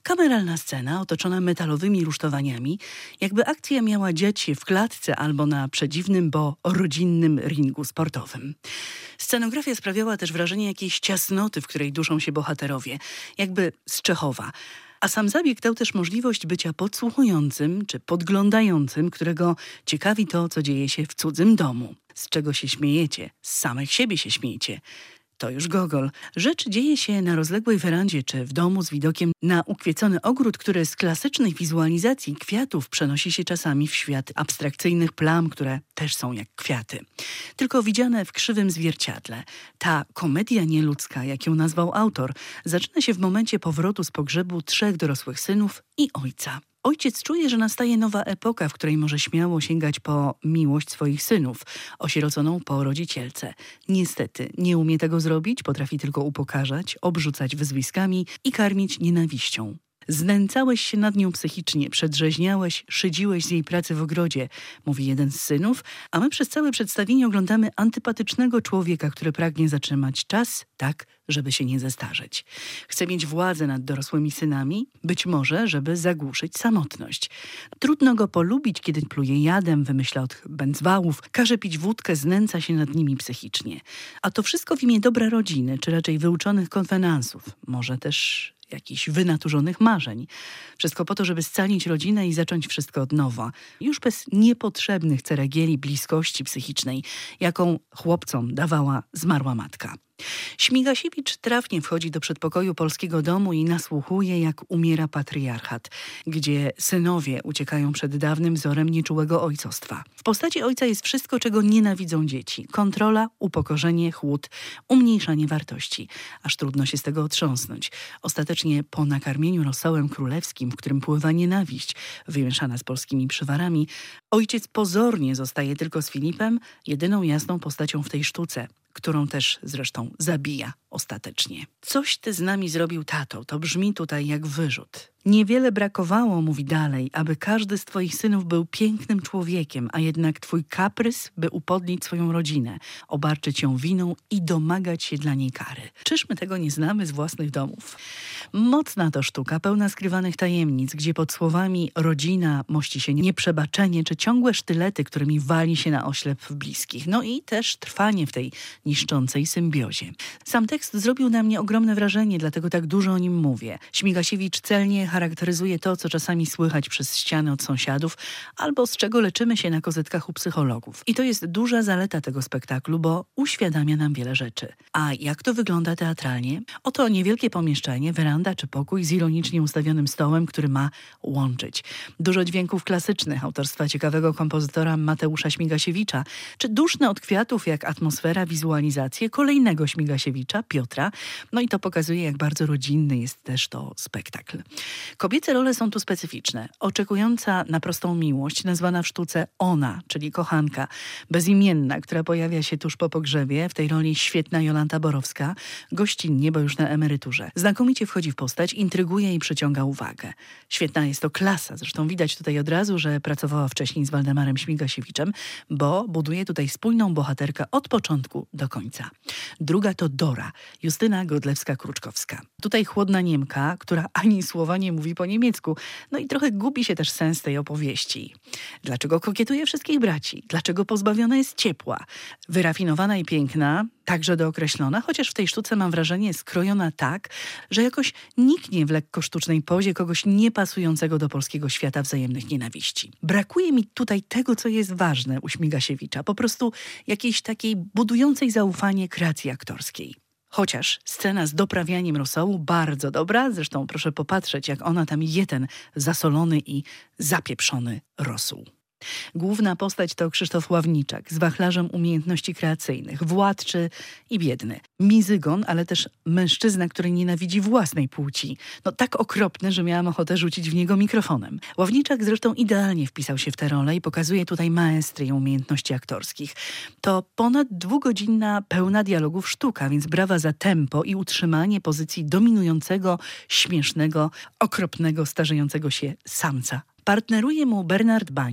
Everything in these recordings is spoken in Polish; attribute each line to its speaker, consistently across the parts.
Speaker 1: Kameralna scena otoczona metalowymi rusztowaniami, jakby akcja miała dziać się w klatce albo na przedziwnym, bo rodzinnym ringu sportowym. Scenografia sprawiała też wrażenie jakiejś ciasnoty, w której duszą się bohaterowie, jakby z Czechowa. A sam zabieg dał też możliwość bycia podsłuchującym czy podglądającym, którego ciekawi to, co dzieje się w cudzym domu. Z czego się śmiejecie? Z samych siebie się śmiejecie. To już Gogol. Rzecz dzieje się na rozległej werandzie czy w domu z widokiem na ukwiecony ogród, który z klasycznych wizualizacji kwiatów przenosi się czasami w świat abstrakcyjnych plam, które też są jak kwiaty. Tylko widziane w krzywym zwierciadle. Ta komedia nieludzka, jak ją nazwał autor, zaczyna się w momencie powrotu z pogrzebu 3 dorosłych synów i ojca. Ojciec czuje, że nastaje nowa epoka, w której może śmiało sięgać po miłość swoich synów, osieroconą po rodzicielce. Niestety nie umie tego zrobić, potrafi tylko upokarzać, obrzucać wyzwiskami i karmić nienawiścią. Znęcałeś się nad nią psychicznie, przedrzeźniałeś, szydziłeś z jej pracy w ogrodzie, mówi jeden z synów, a my przez całe przedstawienie oglądamy antypatycznego człowieka, który pragnie zatrzymać czas tak, żeby się nie zestarzeć. Chce mieć władzę nad dorosłymi synami, być może, żeby zagłuszyć samotność. Trudno go polubić, kiedy pluje jadem, wymyśla od bęcwałów, każe pić wódkę, znęca się nad nimi psychicznie. A to wszystko w imię dobra rodziny, czy raczej wyuczonych konwenansów, może też jakichś wynaturzonych marzeń. Wszystko po to, żeby scalić rodzinę i zacząć wszystko od nowa. Już bez niepotrzebnych ceregieli bliskości psychicznej, jaką chłopcom dawała zmarła matka. Śmigasiewicz trafnie wchodzi do przedpokoju polskiego domu i nasłuchuje, jak umiera patriarchat, gdzie synowie uciekają przed dawnym wzorem nieczułego ojcostwa. W postaci ojca jest wszystko, czego nienawidzą dzieci. Kontrola, upokorzenie, chłód, umniejszanie wartości. Aż trudno się z tego otrząsnąć. Ostatecznie po nakarmieniu rosołem królewskim, w którym pływa nienawiść, wymieszana z polskimi przywarami, ojciec pozornie zostaje tylko z Filipem, jedyną jasną postacią w tej sztuce, którą też zresztą zabija ostatecznie. Coś ty z nami zrobił, tato. To brzmi tutaj jak wyrzut. Niewiele brakowało, mówi dalej, aby każdy z twoich synów był pięknym człowiekiem, a jednak twój kaprys, by upodlić swoją rodzinę, obarczyć ją winą i domagać się dla niej kary. Czyż my tego nie znamy z własnych domów? Mocna to sztuka, pełna skrywanych tajemnic, gdzie pod słowami rodzina mości się nieprzebaczenie, czy ciągłe sztylety, którymi wali się na oślep bliskich. No i też trwanie w tej niszczącej symbiozie. Sam tekst zrobił na mnie ogromne wrażenie, dlatego tak dużo o nim mówię. Śmigasiewicz celnie charakteryzuje to, co czasami słychać przez ściany od sąsiadów, albo z czego leczymy się na kozetkach u psychologów. I to jest duża zaleta tego spektaklu, bo uświadamia nam wiele rzeczy. A jak to wygląda teatralnie? Oto niewielkie pomieszczenie, weranda czy pokój z ironicznie ustawionym stołem, który ma łączyć. Dużo dźwięków klasycznych autorstwa ciekawego kompozytora Mateusza Śmigasiewicza, czy duszne od kwiatów jak atmosfera, wizualizacje kolejnego Śmigasiewicza, Piotra. No i to pokazuje, jak bardzo rodzinny jest też to spektakl. Kobiece role są tu specyficzne. Oczekująca na prostą miłość, nazwana w sztuce ona, czyli kochanka, bezimienna, która pojawia się tuż po pogrzebie, w tej roli świetna Jolanta Borowska, gościnnie, bo już na emeryturze. Znakomicie wchodzi w postać, intryguje i przyciąga uwagę. Świetna jest to klasa, zresztą widać tutaj od razu, że pracowała wcześniej z Waldemarem Śmigasiewiczem, bo buduje tutaj spójną bohaterkę od początku do końca. Druga to Dora, Justyna Godlewska-Kruczkowska. Tutaj chłodna Niemka, która ani słowa nie mówi po niemiecku. No i trochę gubi się też sens tej opowieści. Dlaczego kokietuje wszystkich braci? Dlaczego pozbawiona jest ciepła? Wyrafinowana i piękna, także dookreślona, chociaż w tej sztuce mam wrażenie skrojona tak, że jakoś niknie w lekko sztucznej pozie kogoś niepasującego do polskiego świata wzajemnych nienawiści. Brakuje mi tutaj tego, co jest ważne u Śmigasiewicza. Po prostu jakiejś takiej budującej zaufanie kreacji aktorskiej. Chociaż scena z doprawianiem rosołu bardzo dobra, zresztą proszę popatrzeć, jak ona tam je ten zasolony i zapieprzony rosół. Główna postać to Krzysztof Ławniczak z wachlarzem umiejętności kreacyjnych, władczy i biedny. Mizygon, ale też mężczyzna, który nienawidzi własnej płci. No tak okropny, że miałam ochotę rzucić w niego mikrofonem. Ławniczak zresztą idealnie wpisał się w tę rolę i pokazuje tutaj maestrię umiejętności aktorskich. To ponad 2-godzinna, pełna dialogów sztuka, więc brawa za tempo i utrzymanie pozycji dominującego, śmiesznego, okropnego, starzejącego się samca. Partneruje mu Bernard Bania,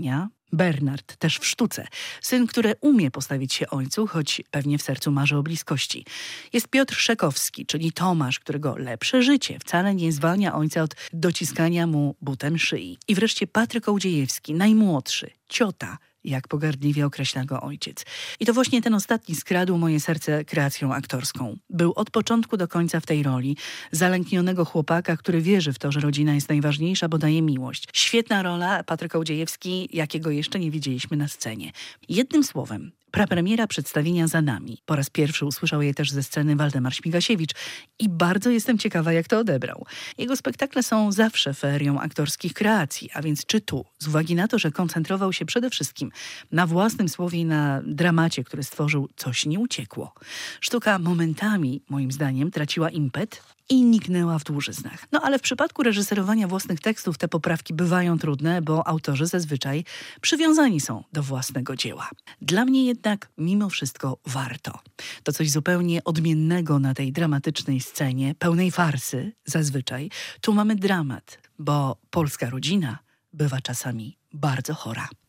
Speaker 1: Bernard, też w sztuce. Syn, który umie postawić się ojcu, choć pewnie w sercu marzy o bliskości. Jest Piotr Szekowski, czyli Tomasz, którego lepsze życie wcale nie zwalnia ojca od dociskania mu butem szyi. I wreszcie Patryk Ołdziejewski, najmłodszy, ciota, jak pogardliwie określa go ojciec. I to właśnie ten ostatni skradł moje serce kreacją aktorską. Był od początku do końca w tej roli zalęknionego chłopaka, który wierzy w to, że rodzina jest najważniejsza, bo daje miłość. Świetna rola, Patryk Ołdziejewski, jakiego jeszcze nie widzieliśmy na scenie. Jednym słowem, prapremiera przedstawienia za nami. Po raz pierwszy usłyszał jej też ze sceny Waldemar Śmigasiewicz i bardzo jestem ciekawa, jak to odebrał. Jego spektakle są zawsze ferią aktorskich kreacji, a więc czy tu, z uwagi na to, że koncentrował się przede wszystkim na własnym słowie i na dramacie, który stworzył, coś nie uciekło. Sztuka momentami, moim zdaniem, traciła impet i niknęła w dłużyznach. No ale w przypadku reżyserowania własnych tekstów te poprawki bywają trudne, bo autorzy zazwyczaj przywiązani są do własnego dzieła. Dla mnie jednak mimo wszystko warto. To coś zupełnie odmiennego na tej dramatycznej scenie, pełnej farsy zazwyczaj. Tu mamy dramat, bo polska rodzina bywa czasami bardzo chora.